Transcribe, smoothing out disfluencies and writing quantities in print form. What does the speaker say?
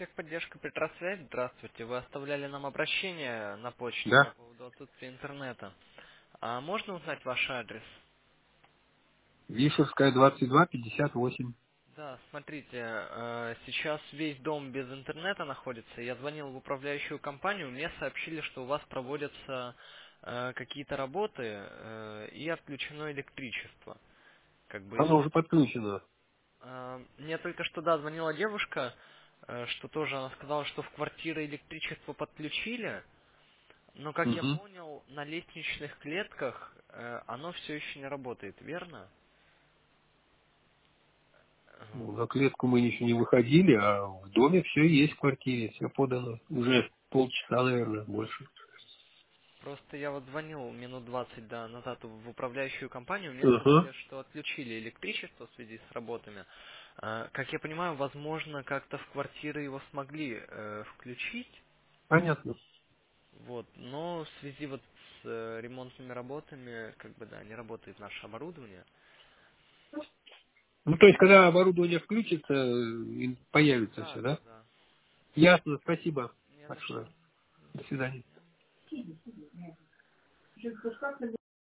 Техподдержка Петросвязь. Здравствуйте. Вы оставляли нам обращение на почте по Да. поводу отсутствия интернета. А можно узнать ваш адрес? Вишевская, 22, 58. Да, смотрите, сейчас весь дом без интернета находится. Я звонил в управляющую компанию, мне сообщили, что у вас проводятся какие-то работы и отключено электричество. Как бы Оно уже подключено. мне только что, да, звонила девушка, что тоже она сказала, что в квартиры электричество подключили. Но, как я Угу. понял, на лестничных клетках оно все еще не работает, верно? Ну, на Вот. клетку мы еще не выходили, а в доме все есть в квартире, все подано. Уже полчаса, наверное, больше. Просто я вот звонил минут 20 назад в управляющую компанию, мне сказали, Ага. что отключили электричество в связи с работами. Как я понимаю, возможно, как-то в квартиры его смогли включить, Понятно. вот, но в связи вот с ремонтными работами, как бы, да, не работает наше оборудование. Ну, то есть, когда оборудование включится, и появится Да, все, да, да? да. Ясно, спасибо Не за что. большое. До До свидания. свидания.